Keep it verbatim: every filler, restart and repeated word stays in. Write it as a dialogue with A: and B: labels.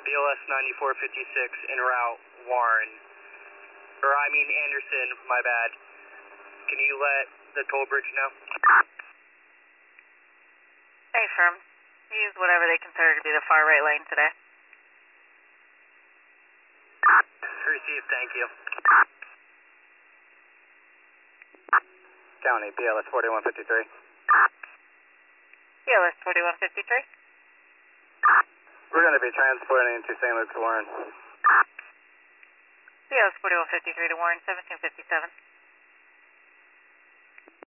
A: B L S ninety-four fifty-six en route, Warren. Or I mean Anderson, my bad. Can you let the toll bridge know?
B: Hey, firm. Use whatever they consider to be the far right lane today.
A: Received, thank you.
C: County, B L S forty-one fifty-three.
B: B L S forty-one fifty-three.
C: We're going to be transporting to Saint Luke's, Warren.
B: B L S forty-one fifty-three to Warren, seventeen fifty-seven.